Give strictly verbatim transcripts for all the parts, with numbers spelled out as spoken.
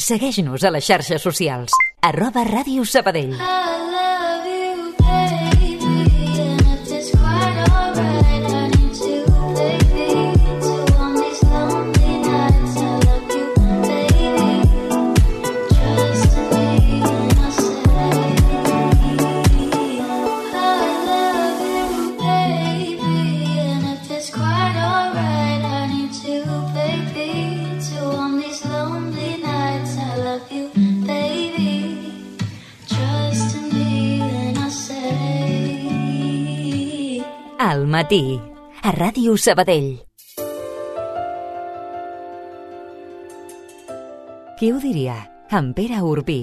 Segueix-nos a les xarxes socials. Arroba Ràdio Sabadell. Al matí, a Ràdio Sabadell. Qui ho diria? En Pere Urbí.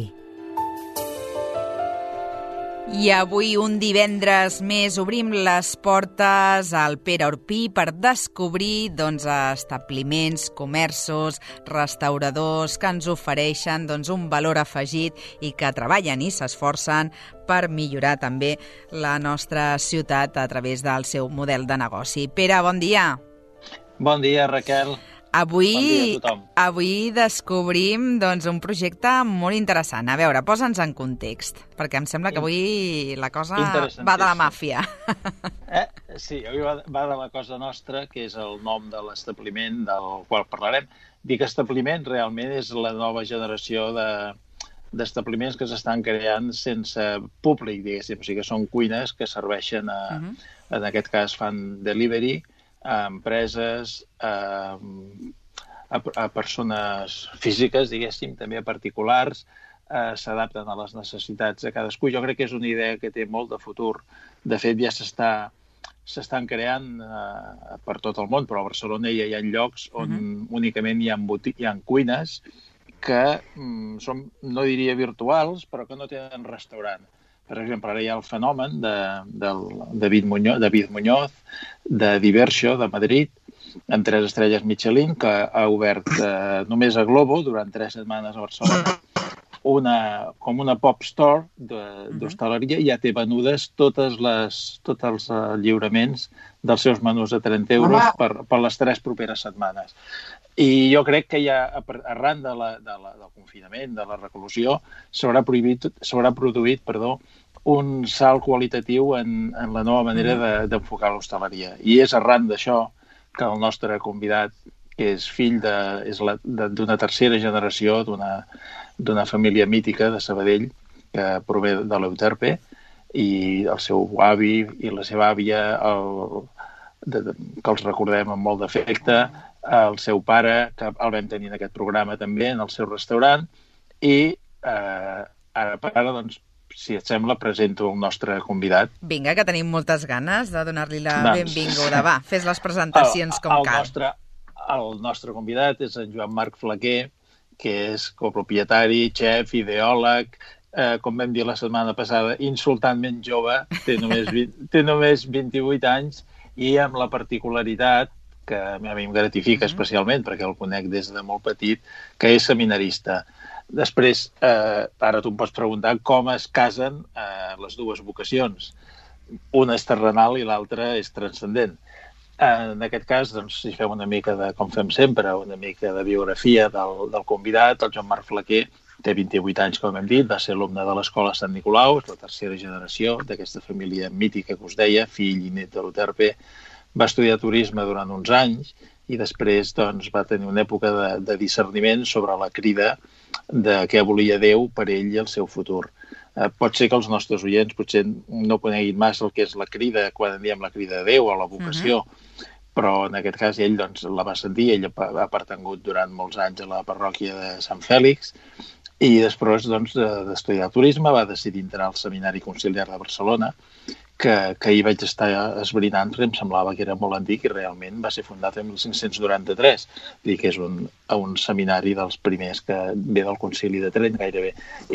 I avui, un divendres més, obrim les portes al Pere Urbí per descobrir doncs, establiments, comerços, restauradors que ens ofereixen doncs, un valor afegit i que treballen i s'esforcen per millorar també la nostra ciutat a través del seu model de negoci. Pere, bon dia. Bon dia, Raquel. Avui, bon dia a tothom. Avui descobrim doncs, un projecte molt interessant. A veure, posa'ns en context, perquè em sembla que avui la cosa va de la màfia. Eh? Sí, avui va, va de la cosa nostra, que és el nom de l'establiment del qual parlarem. Dic establiment, realment és la nova generació de d'establiments que s'estan creant sense públic, diguéssim. O sigui que són cuines que serveixen, a, uh-huh. en aquest cas fan delivery, a empreses, a, a, a persones físiques, diguéssim, també a particulars, eh, s'adapten a les necessitats de cadascú. Jo crec que és una idea que té molt de futur. De fet, ja s'està s'estan creant eh, per tot el món, però a Barcelona ja hi ha llocs on uh-huh. únicament hi ha, boti- hi ha cuines que mm, són, no diria virtuals, però que no tenen restaurant. Per exemple, ara hi ha el fenomen de, de David Muñoz, David Muñoz, de Diversio, de Madrid, amb tres estrelles Michelin, que ha obert eh, només a Globo durant tres setmanes a Barcelona, una, com una pop store d'hostaleria, i ja té venudes totes les, tots els uh, lliuraments dels seus menús a trenta euros per, per les tres properes setmanes. I jo crec que ja, arran de la, de la, del confinament, de la reclusió, s'haurà s'haurà produït perdó, un salt qualitatiu en, en la nova manera de, d'enfocar l'hostaleria. I és arran d'això que el nostre convidat, que és fill de, és la, de, d'una tercera generació, d'una, d'una família mítica de Sabadell, que prové de l'Euterpe, i el seu avi i la seva àvia, el, de, de, que els recordem amb molt d'afecte, el seu pare, que el vam tenir en aquest programa també, en el seu restaurant, i eh, ara per ara, doncs, si et sembla, presento el nostre convidat. Vinga, que tenim moltes ganes de donar-li la doncs, benvinguda. Va, fes les presentacions com el, el cal. Nostre, el nostre convidat és en Joan Marc Flaquer, que és copropietari, xef, ideòleg, eh, com vam dir la setmana passada, insultantment jove, té només, vint, té només vint-i-vuit anys, i amb la particularitat que a mi em gratifica mm-hmm. especialment, perquè el conec des de molt petit, que és seminarista. Després, eh, ara tu em pots preguntar com es casen eh, les dues vocacions. Una és terrenal i l'altra és transcendent. Eh, en aquest cas, doncs, si fem una mica de, com fem sempre, una mica de biografia del, del convidat, el Joan Marc Flaquer té vint-i-vuit anys, com hem dit, va ser alumne de l'Escola Sant Nicolau, és la tercera generació d'aquesta família mítica que us deia, fill i net de l'Euterpe. Va estudiar turisme durant uns anys i després doncs, va tenir una època de, de discerniment sobre la crida de què volia Déu per ell i el seu futur. Eh, pot ser que els nostres oients potser no coneguin massa el que és la crida, quan en diem la crida de Déu o la vocació, uh-huh. però en aquest cas ell doncs, la va sentir, ell ha pertangut durant molts anys a la parròquia de Sant Fèlix, i després doncs, d'estudiar turisme va decidir entrar al Seminari Conciliar de Barcelona, que, que hi vaig estar esbrinant, perquè em semblava que era molt antic i realment va ser fundat en mil cinc-cents noranta-tres. Vull dir que és un, un seminari dels primers que ve del Concili de Trent gairebé.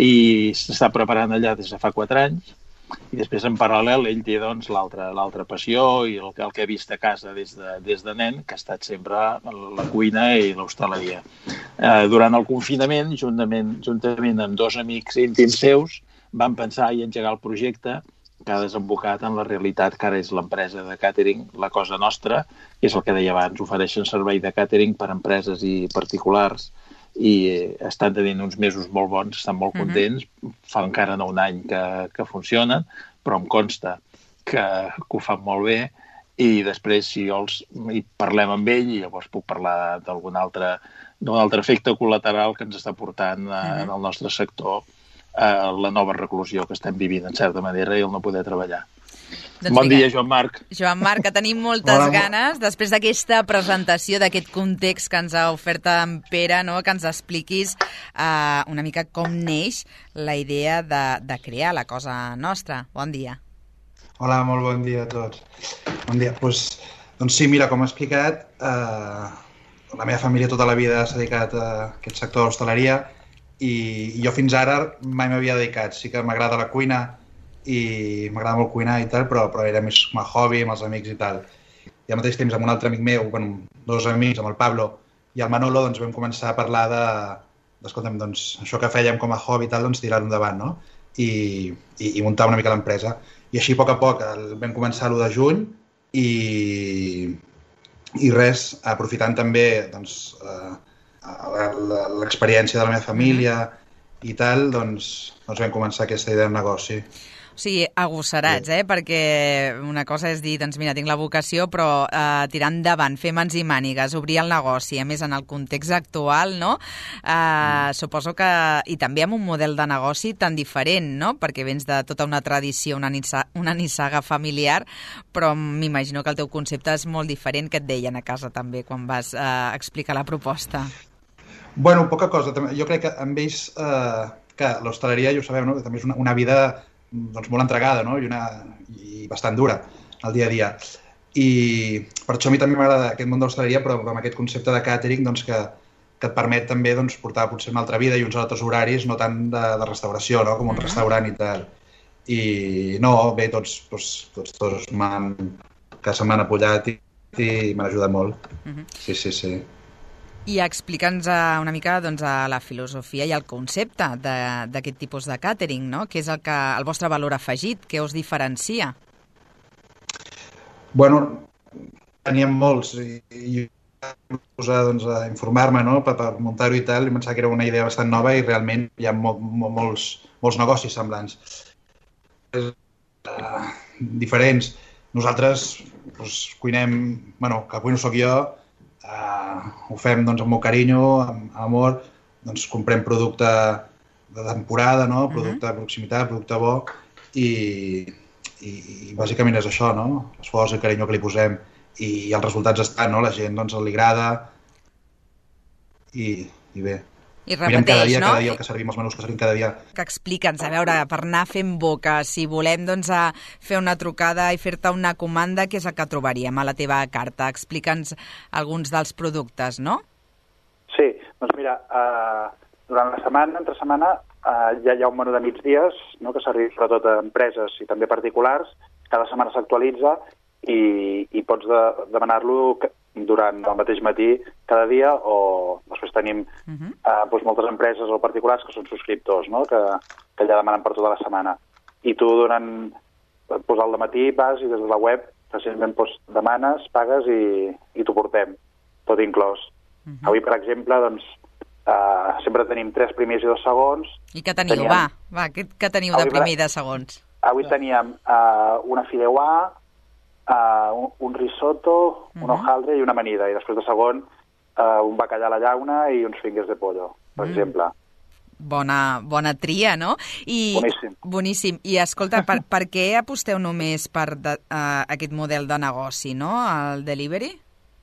I s'està preparant allà des de fa quatre anys i després en paral·lel ell té doncs, l'altra, l'altra passió i el, el que ha vist a casa des de, des de nen, que ha estat sempre la cuina i l'hostaleria. Eh, durant el confinament, juntament, juntament amb dos amics íntims seus, van pensar i engegar el projecte que ha desembocat en la realitat que ara és l'empresa de càtering, la cosa nostra, que és el que deia abans, ofereixen servei de càtering per a empreses i particulars i estan tenint uns mesos molt bons, estan molt contents, uh-huh. fa encara no un any que, que funcionen, però em consta que, que ho fan molt bé, i després, si jo els, hi parlem amb ell, i llavors puc parlar d'algun altre, d'un altre efecte col·lateral que ens està portant a, uh-huh. en el nostre sector a la nova reclusió que estem vivint, en certa manera, i el no poder treballar. Doncs bon dia, Joan Marc. Joan Marc, que tenim moltes Hola. ganes, després d'aquesta presentació, d'aquest context que ens ha ofert en Pere, no? Que ens expliquis uh, una mica com neix la idea de, de crear la Cosa Nostra. Bon dia. Hola, molt bon dia a tots. Bon dia. Pues, doncs sí, mira, com he explicat, eh, la meva família tota la vida s'ha dedicat a aquest sector de l'hostaleria i, i jo fins ara mai m'havia dedicat. Sí que m'agrada la cuina i m'agrada molt cuinar i tal, però, però era més com a hobby amb els amics i tal. I al mateix temps amb un altre amic meu, bueno, dos amics, amb el Pablo i el Manolo, doncs vam començar a parlar de, d'escolta'm, doncs això que fèiem com a hobby i tal, doncs tirar-ho endavant, no? I, i, i muntar una mica l'empresa. I així, a poc a poc, el, vam començar l'u de juny i, i res, aprofitant també doncs, eh, l'experiència de la meva família i tal, doncs, doncs vam començar aquesta idea de negoci. O sigui, agosarats, eh? Perquè una cosa és dir, doncs mira, tinc la vocació, però eh, tirar endavant, fer mans i mànigues, obrir el negoci, a més en el context actual, no? Eh, mm. Suposo que... I també amb un model de negoci tan diferent, no? Perquè vens de tota una tradició, una, nissa, una nissaga familiar, però m'imagino que el teu concepte és molt diferent, que et deien a casa també, quan vas eh, explicar la proposta. Bueno, poca cosa. Jo crec que amb ells, eh, que l'hostaleria, ja ho sabeu, no? També és una, una vida doncs, molt entregada, no? I, una, i bastant dura al dia a dia. I per això a mi també m'agrada aquest món de l'hostaleria, però amb aquest concepte de catering doncs, que, que et permet també doncs, portar potser una altra vida i uns altres horaris, no tant de, de restauració, no? Com un uh-huh. restaurant i tal. I no, bé, tots, tots, tots, tots m'han, que se m'han apoyat i, i m'han ajudat molt. Uh-huh. Sí, sí, sí. I explica'ns una mica doncs, la filosofia i el concepte d'aquest tipus de càtering, no? Què és el, que, el vostre valor afegit? Què us diferencia? Bueno, teníem molts i, i vaig posar doncs, a informar-me, no? per, per muntar-ho i tal, i pensava que era una idea bastant nova i realment hi ha mo, mo, molts, molts negocis semblants. Uh, diferents. Nosaltres doncs, cuinem, bueno, que cuino soc jo, Uh, ho fem doncs, amb molt carinyo, amb amor, doncs comprem producte de temporada, no? Producte de proximitat, producte bo, i, i, i bàsicament és això, no? L'esforç i el carinyo que li posem, i, i els resultats estan, no? La gent doncs, li agrada, i, i bé. I repeteix, cada dia, no? Cada dia el que servim, els menús que servim cada dia. Que explica'ns, a veure, per anar fent boca, si volem doncs, a fer una trucada i fer-te una comanda, què és el que trobaríem a la teva carta? Explica'ns alguns dels productes, no? Sí, doncs mira, uh, durant la setmana, entre setmana, uh, ja hi ha un menú de migdies, no?, que serveix sobretot a empreses i també particulars. Cada setmana s'actualitza i, i pots de, demanar-lo durant el mateix matí cada dia, o després tenim uh-huh. eh, doncs moltes empreses o particulars que són subscriptors, no? que, que ja demanen per tota la setmana. I tu durant doncs, al matí vas i des de la web recentment doncs, demanes, pagues i, i t'ho portem, tot inclòs. Uh-huh. Avui, per exemple, doncs, eh, sempre tenim tres primers i dos segons. I què teniu? Teníem... Va, va, què, què teniu avui, de primer i de segons? Avui teníem eh, una fideuà, Uh, un, un risotto, un uh-huh. hojaldre i una amanida, i després de segon uh, un bacallà a la llauna i uns fingers de pollo, per mm. exemple. Bona, bona tria, no? I, boníssim. Boníssim. I escolta, per, per què aposteu només per de, uh, aquest model de negoci, no?, el delivery?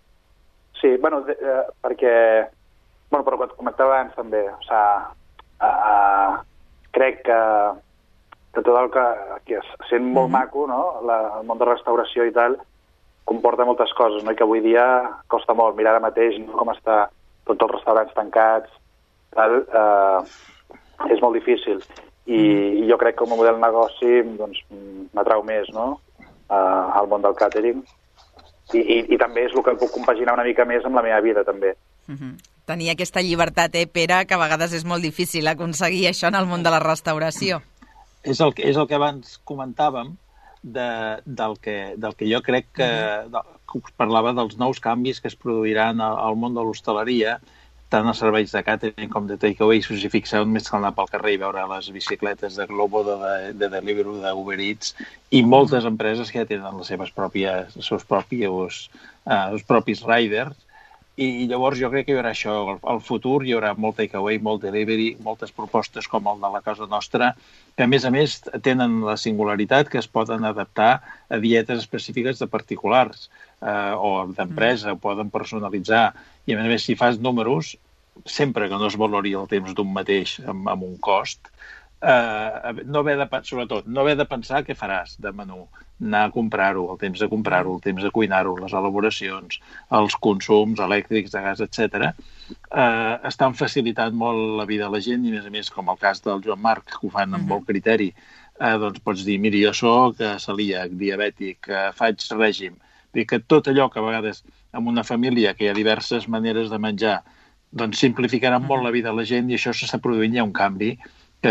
Sí, bueno, de, uh, perquè... Bueno, però com et comentava abans també, o sigui, uh, uh, crec que que tot el que, que sent molt mm-hmm. maco, no? La, el món de restauració i tal, comporta moltes coses, no? I que avui dia costa molt. Mirar ara mateix, no? Com està tots els restaurants tancats, tal, eh, és molt difícil. I, mm. i jo crec que com a model de negoci doncs, m'atrau més, no? Eh, al món del càtering. I, i, I també és el que puc compaginar una mica més amb la meva vida, també. Mm-hmm. Tenir aquesta llibertat, eh, Pere, que a vegades és molt difícil aconseguir això en el món de la restauració. És el, és el que abans comentàvem de, del, que, del que jo crec que, de, que us parlava dels nous canvis que es produiran al, al món de l'hostaleria. tant els serveis de catering com de takeaway, si us hi fixeu, només cal anar pel carrer i veure les bicicletes de Globo, de, de Deliveroo, d'Uber Eats, i moltes empreses que ja tenen les seves pròpies, els seus propis, uh, els propis riders, i llavors jo crec que hi haurà això. Al futur hi haurà molt takeaway, molt delivery, moltes propostes com el de la Casa Nostra, que a més a més tenen la singularitat que es poden adaptar a dietes específiques de particulars eh, o d'empresa, mm. poden personalitzar. I a més a més, si fas números, sempre que no es valori el temps d'un mateix amb, amb un cost, eh, no haver de, sobretot, no haver de pensar què faràs de menú, anar a comprar-ho, el temps de comprar-ho, el temps de cuinar-ho, les elaboracions, els consums elèctrics, de gas, etcètera, eh, estan facilitant molt la vida de la gent i, a més a més, com el cas del Joan Marc, que ho fan amb molt criteri, eh, doncs pots dir, miri, jo soc celíac, diabètic, eh, faig règim. Vull dir que tot allò que a vegades en una família que hi ha diverses maneres de menjar, doncs simplificarà molt la vida de la gent i això s'està produint ja un canvi que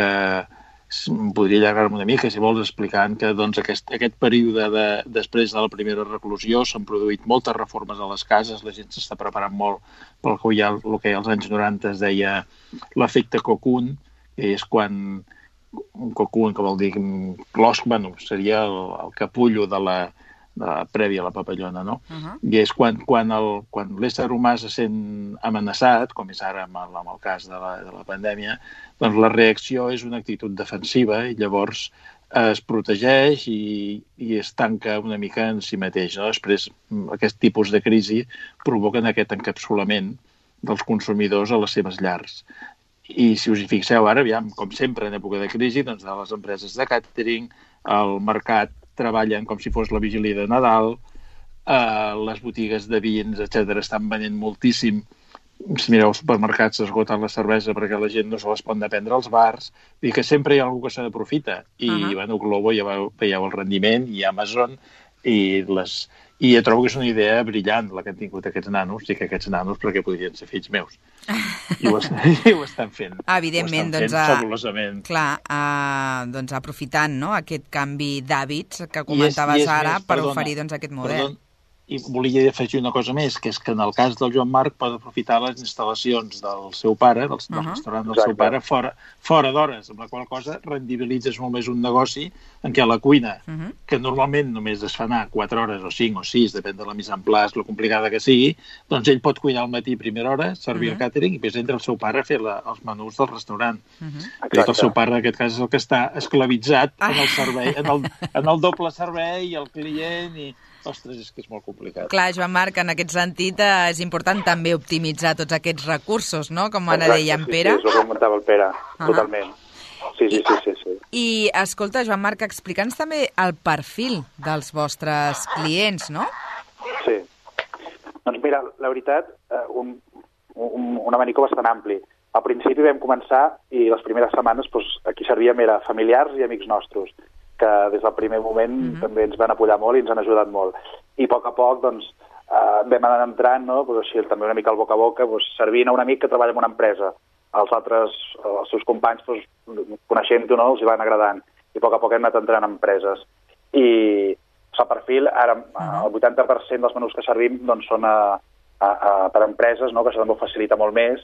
podria allargar-me una mica, si vols, explicant que doncs, aquest, aquest període de, després de la primera reclusió s'han produït moltes reformes a les cases, la gent s'està preparant molt pel que ja, el que als anys noranta es deia l'efecte cocoon, que és quan un cocoon, que vol dir l'os, bueno, seria el, el capullo de la, de la prèvia a la papallona, no? Uh-huh. I és quan, quan, el, quan l'ésser humà se sent amenaçat, com és ara amb el, amb el cas de la, de la pandèmia, doncs la reacció és una actitud defensiva i llavors es protegeix i, i es tanca una mica en si mateix. No? Després, aquest tipus de crisi provoquen aquest encapsulament dels consumidors a les seves llars. I si us hi fixeu ara, aviam, com sempre en època de crisi, doncs les empreses de càtering, el mercat treballen com si fos la vigília de Nadal, eh, les botigues de vins, etcètera, estan venent moltíssim. Si mireu els supermercats, s'esgota la cervesa perquè la gent no se les pot anar a prendre als bars. Vull dir que sempre hi ha algú que se n'aprofita. I, uh-huh. bueno, Globo ja veieu el rendiment, i Amazon, i les... I jo trobo que és una idea brillant la que han tingut aquests nanos, dic aquests nanos perquè podrien ser fills meus. I ho, i ho estan fent. Evidentment, ho estan fent doncs, fabulosament. Clar, uh, doncs aprofitant, no?, aquest canvi d'hàbits que comentaves I és, i és ara més, per perdona, oferir doncs, aquest model. Perdona, i volia afegir una cosa més, que és que en el cas del Joan Marc pot aprofitar les instal·lacions del seu pare, del, del uh-huh. restaurant del Exacte. seu pare, fora, fora d'hores, amb la qual cosa rendibilitzes molt més un negoci en què la cuina, uh-huh. que normalment només es fa anar quatre hores o cinc o sis, depèn de la mise en place, lo complicada que sigui, doncs ell pot cuinar al matí a primera hora, servir uh-huh. el càtering i després entra el seu pare a fer la, els menús del restaurant. Uh-huh. El seu pare, en aquest cas, és el que està esclavitzat en el servei, en el, en el doble servei, el client i... Ostres, és que és molt complicat. Clar, Joan Marc, en aquest sentit eh, és important també optimitzar tots aquests recursos, no?, com ara deia en Pere. Sí, sí, és el que comentava el Pere, uh-huh. totalment. Sí, sí, sí, sí, sí. I, escolta, Joan Marc, explica'ns també el perfil dels vostres clients, no? Sí. Doncs mira, la veritat, un, un, un abanico bastant ampli. Al principi vam començar i les primeres setmanes doncs, aquí servíem era familiars i amics nostres, que des del primer moment uh-huh. també ens van apoyar molt i ens han ajudat molt. I a poc a poc, doncs, eh, vam anar entrant, no?, pues així, també una mica al boca a boca, pues, servint a un amic que treballa en una empresa. Els altres, els seus companys, pues, coneixent-ho, no?, els hi van agradant. I a poc a poc hem anat entrant en empreses. I el perfil, ara, uh-huh. el vuitanta per cent dels menús que servim doncs, són a, a, a, per empreses, no?, que això també ho facilita molt més.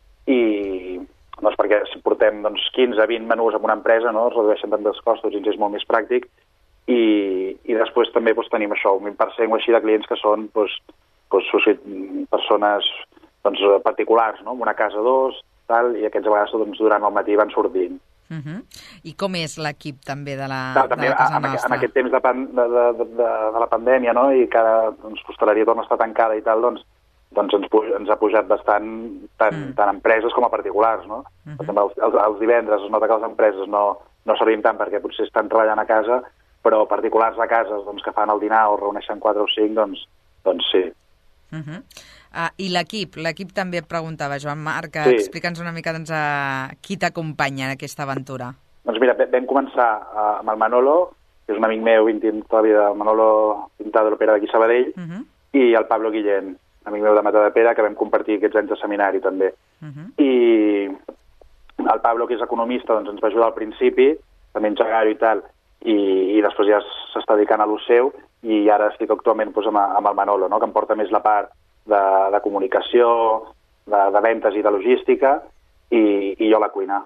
I... doncs perquè si portem doncs, quinze a vint menús en una empresa, no? Es redueixen també els costos i ens és molt més pràctic. I, i després també doncs, tenim això, un vint per cent o així de clients que són doncs, doncs, persones doncs, particulars, no? En una casa dos, tal, i aquests a vegades doncs, durant el matí van sortint. Uh-huh. I com és l'equip també de la, Clar, també, de la Casa en, Nostra? En aquest temps de, pan, de, de, de, de la pandèmia, no? I cada doncs, hostaleria torna a estar tancada i tal, doncs doncs ens, puja, ens ha pujat bastant tant, mm. tant empreses com a particulars, no? Mm-hmm. També els, els, els divendres es nota que les empreses no, no servim tant perquè potser estan treballant a casa, però particulars a casa doncs, que fan el dinar o reuneixen quatre o cinc, doncs, doncs sí. Mm-hmm. Uh, I l'equip? L'equip també et preguntava, Joan Marc, sí. explica'ns una mica doncs, uh, qui t'acompanya en aquesta aventura. Doncs mira, vam començar uh, amb el Manolo, que és un amic meu, todavía de Manolo Pintado, l'opera d'aquí Sabadell, mm-hmm. i el Pablo Guillén, amic meu de Matadepera, que vam compartir aquests anys de seminari també. Uh-huh. I el Pablo, que és economista, doncs ens va ajudar al principi, també engegar-ho i tal, i, i després ja s'està dedicant a lo seu, i ara estic actualment doncs, amb, amb el Manolo, no? Que em porta més la part de, de comunicació, de, de ventes i de logística, i, i jo a la cuina.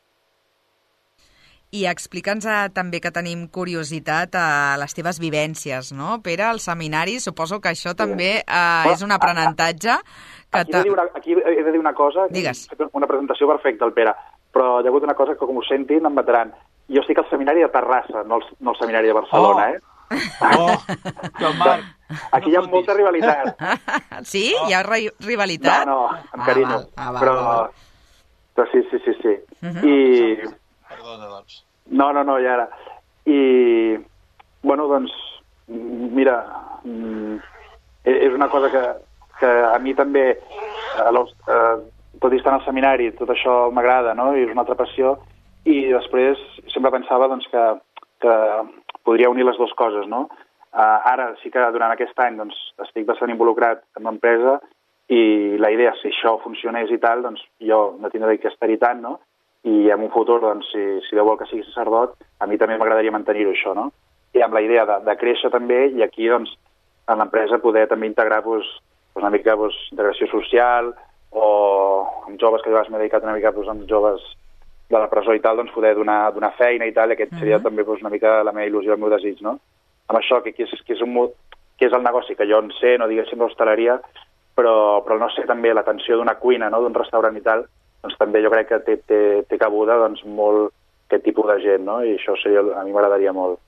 I explica'ns eh, també que tenim curiositat a les teves vivències, no? Pere, al seminari, suposo que això també eh, és un aprenentatge. Que aquí, he de dir una, aquí he de dir una cosa, Digues. He fet una presentació perfecta, el Pere, però hi ha hagut una cosa que, com ho sentin, em mataran. Jo estic al seminari de Terrassa, no al, no al seminari de Barcelona, oh. eh? Oh, Joan Marc. Aquí no hi ha molta rivalitat. Sí? Oh. Hi ha ri rivalitat? No, no, amb carinyo. Ah, val, però, val. però sí, sí, sí, sí. Uh -huh. I... Perdona, doncs. No, no, no, ja era. I, bueno, doncs, mira, és una cosa que, que a mi també, eh, tot i estar al seminari, tot això m'agrada, no? I és una altra passió. I després sempre pensava doncs, que, que podria unir les dues coses, no? Uh, ara sí que durant aquest any doncs, estic bastant involucrat en l'empresa i la idea, si això funcionés i tal, doncs jo no tindré que estar-hi tant, no? I en un futur, doncs, si, si Déu vol que sigui sacerdot, a mi també m'agradaria mantenir-ho, això, no? I amb la idea de, de créixer també, i aquí, doncs, en l'empresa poder també integrar, doncs, una mica, doncs, integració social, o amb joves, que jo m'he dedicat una mica, doncs, amb joves de la presó i tal, doncs, poder donar, donar feina i tal, i aquest seria uh -huh. també, doncs, una mica la meva il·lusió, el meu desig, no? Amb això, que, que, és, que, és un, que és el negoci que jo en sé, no diguéssim l'hostaleria, però, però no sé també l'atenció d'una cuina, no?, d'un restaurant i tal, doncs també jo crec que té, té, té cabuda doncs, molt aquest tipus de gent, no? I això seria, a mi m'agradaria molt.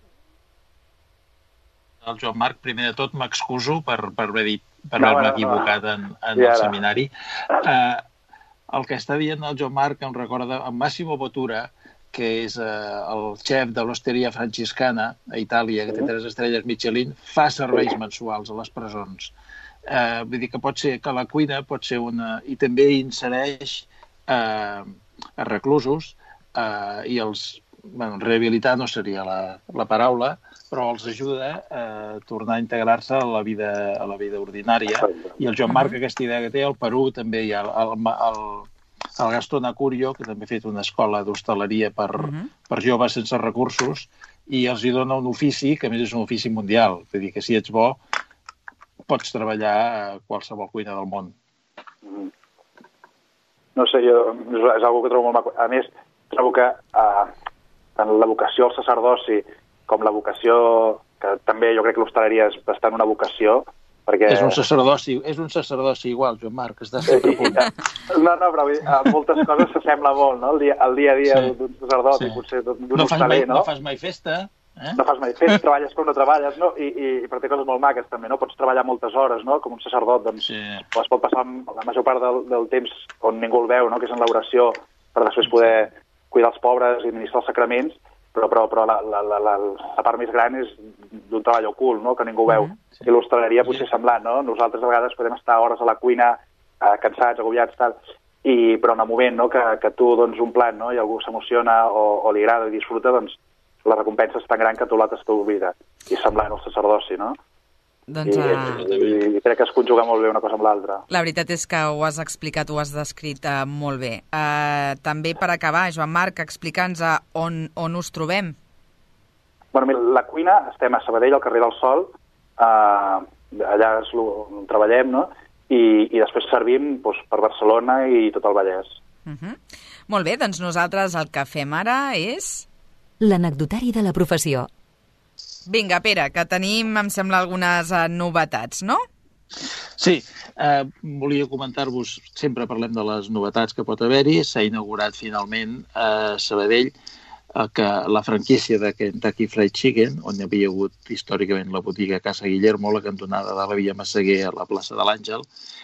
El Joan Marc, primer de tot, m'excuso per, per haver dit, per no, haver-me no, equivocat no. en, en el seminari. Uh, el que està dient el Joan Marc em recorda en Massimo Bottura, que és uh, el xef de l'Osteria Franciscana a Itàlia, que té tres estrelles Michelin, fa serveis mensuals a les presons. Uh, vull dir que pot ser que la cuina pot ser una... I també insereix uh, a reclusos uh, i els... Bueno, rehabilitar no seria la, la paraula, però els ajuda a tornar a integrar-se a la vida a la vida ordinària. I el Joan Marc, aquesta idea que té, al Perú també hi ha el, el, el Gastón Acurio, que també ha fet una escola d'hostaleria per, uh -huh. per joves sense recursos, i els hi dona un ofici, que a més és un ofici mundial. Vull dir que si ets bo, pots treballar a qualsevol cuina del món. No sé, jo, és una que trobo molt maco. A més, trobo que uh, tant la vocació al sacerdoci com la vocació, que també jo crec que l'hostaleria és bastant una vocació, perquè... És un sacerdoci, és un sacerdoci igual, Joan Marc, estàs sempre a punt. No, no, però en moltes coses s'assembla molt, no? El dia, el dia a dia sí. d'un sacerdot sí. i potser d'un no hostaler, mai, no? No fas mai festa, eh? No fas mai festa, treballes com no treballes, no? I, i, i per té coses molt maques també, no? Pots treballar moltes hores, no? Com un sacerdot, doncs, sí. es pot passar la major part del, del temps on ningú el veu, no? Que és en l'oració, per després poder cuidar els pobres i administrar els sacraments, però, però, però la, la, la, la, la part més gran és d'un treball ocult, no?, que ningú veu. Uh -huh, sí. I l'hostaleria potser és semblant, no? Nosaltres a vegades podem estar hores a la cuina, eh, cansats, agobiats, tal, i, però en el moment, no?, que, que tu dones un plat, no?, i algú s'emociona o, o li agrada i disfruta, doncs la recompensa és tan gran que tu l'altre t'oblida. I semblant al sacerdoci, no? Doncs, I, uh... i, i crec que es conjuga molt bé una cosa amb l'altra. La veritat és que ho has explicat, ho has descrit uh, molt bé. Uh, també per acabar, Joan Marc, explica'ns uh, on, on us trobem. Bueno, mira, la cuina, estem a Sabadell, al carrer del Sol, uh, allà és on treballem, no? I, i després servim doncs, per Barcelona i tot el Vallès. Uh -huh. Molt bé, doncs nosaltres el que fem ara és... L'anecdotari de la professió. Vinga, Pere, que tenim, em sembla, algunes uh, novetats, no? Sí, eh, volia comentar-vos, sempre parlem de les novetats que pot haver-hi. S'ha inaugurat finalment a Sabadell eh, que la franquícia de Kentucky Fried Chicken, on hi havia hagut històricament la botiga Casa Guillermo, la cantonada de la Via Massaguer a la plaça de l'Àngel,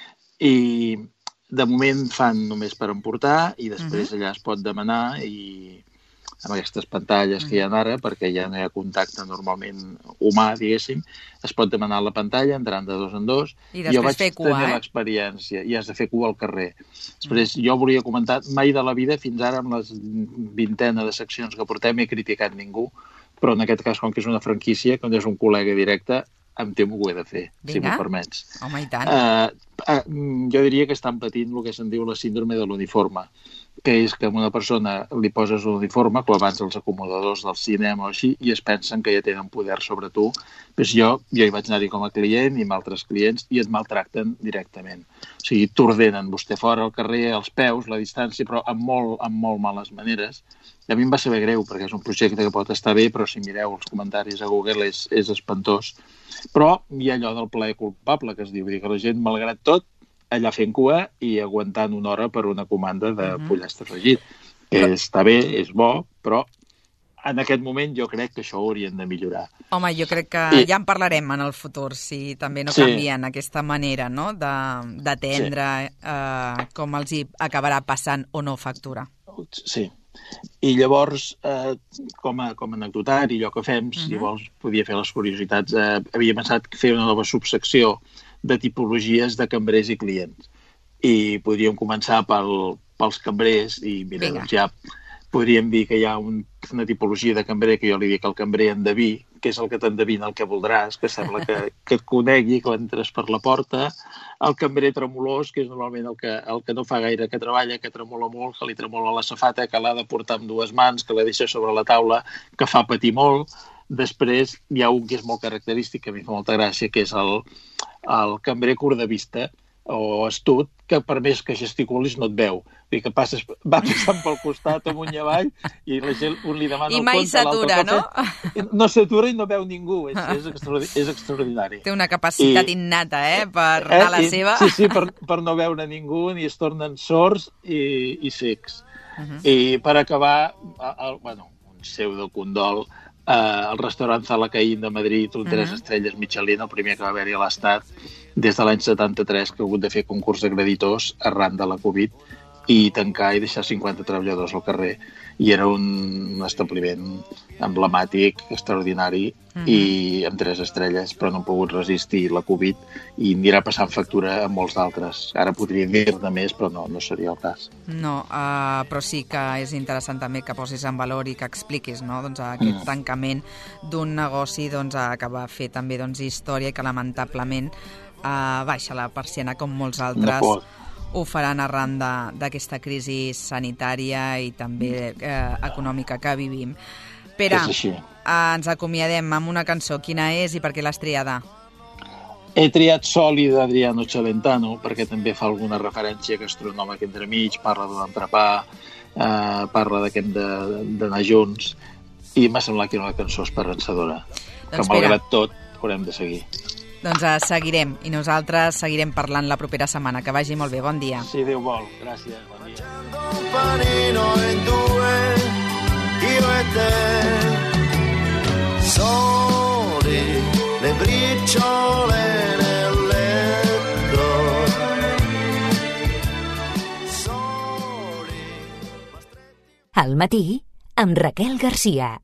i de moment fan només per emportar i després uh-huh. allà es pot demanar i amb aquestes pantalles que hi ha ara, perquè ja no hi ha contacte normalment humà, diguéssim, es pot demanar la pantalla, entrant de dos en dos, i després jo vaig fer cua, tenir eh? l'experiència, i has de fer cua al carrer. Després, mm. jo volia comentar, mai de la vida, fins ara, amb les vintena de seccions que portem, he criticat ningú, però en aquest cas, com que és una franquícia, quan és un col·lega directe, em temo que ho he de fer, Vinga. si m'ho permets. Home, i tant. Uh, uh, jo diria que estan patint el que se'n diu la síndrome de l'uniforme. que és que a una persona li poses un uniforme, com abans els acomodadors del cinema o així, i es pensen que ja tenen poder sobre tu. Pues jo, jo hi vaig anar-hi com a client i amb altres clients i et maltracten directament. O sigui, t'ordenen vostè fora al carrer, als peus, la distància, però amb molt, amb molt males maneres. I a mi em va saber greu, perquè és un projecte que pot estar bé, però si mireu els comentaris a Google és, és espantós. Però hi ha allò del plaer culpable, que es diu, que la gent, malgrat tot, allà fent cua i aguantant una hora per una comanda de uh-huh. pollastre fregit. Que però... està bé, és bo, però en aquest moment jo crec que això ho haurien de millorar. Home, jo crec que I... ja en parlarem en el futur, si també no sí. canvien aquesta manera, no?, d'atendre sí. eh, com els hi acabarà passant o no factura. Sí. I llavors, eh, com, a, com a anecdotari, allò que fem, uh-huh. si vols, podia fer les curiositats. Eh, havia pensat fer una nova subsecció de tipologies de cambrers i clients. I podríem començar pel, pels cambrers i, mira, doncs ja podríem dir que hi ha un, una tipologia de cambrer que jo li dic el cambrer endeví, que és el que t'endevina el que voldràs, que sembla que, que et conegui quan entres per la porta. El cambrer tremolós, que és normalment el que, el que no fa gaire que treballa, que tremola molt, que li tremola la safata, que l'ha de portar amb dues mans, que la deixa sobre la taula, que fa patir molt. Després hi ha un que és molt característic, que a mi fa molta gràcia, que és el, el cambrer curt de vista o astut, que per més que gesticulis no et veu. Vull dir que passes, va passant pel costat amunt i avall i la gent, un li demana I el mai compte, s'atura, no? No s'atura i no veu ningú. És, és, extraordinari, és extraordinari. Té una capacitat I, innata, eh?, per anar eh, a la i, seva. Sí, sí, per, per no veure ningú, ni es tornen sords i, i secs. Uh-huh. I per acabar, el, bueno, un pseudo condol, Uh, el restaurant Zalacaín de Madrid, un tres uh-huh. estrelles Michelin, el primer que va haver-hi a l'Estat, des de l'any setanta-tres, que ha hagut de fer concurs de creditors arran de la Covid i tancar i deixar cinquanta treballadors al carrer. I era un, un establiment emblemàtic, extraordinari, uh-huh. i amb tres estrelles, però no han pogut resistir la Covid i anirà passant factura a molts d'altres. Ara podria dir-ne més, però no, no seria el cas. No, uh, però sí que és interessant també que posis en valor i que expliquis, no?, doncs, aquest mm. tancament d'un negoci, doncs, que va fer també, doncs, història i que lamentablement uh, baixa la persiana com molts altres no ho faran arran d'aquesta crisi sanitària i també eh, econòmica que vivim. Pere, eh, ens acomiadem amb una cançó. Quina és i per què l'has triada? He triat Soli d'Adriano Celentano perquè també fa alguna referència gastronòmica entremig, parla d'un entrepà, eh, parla d'aquest d'anar junts i m'ha semblat que era una cançó esperançadora, doncs que malgrat tot haurem de seguir. Doncs uh, seguirem, i nosaltres seguirem parlant la propera setmana. Que vagi molt bé, bon dia. Si Déu vol, gràcies, bon dia. Un panino in due, io e te, soli, le briciole nel letto, soli. Al matí, amb Raquel Garcia.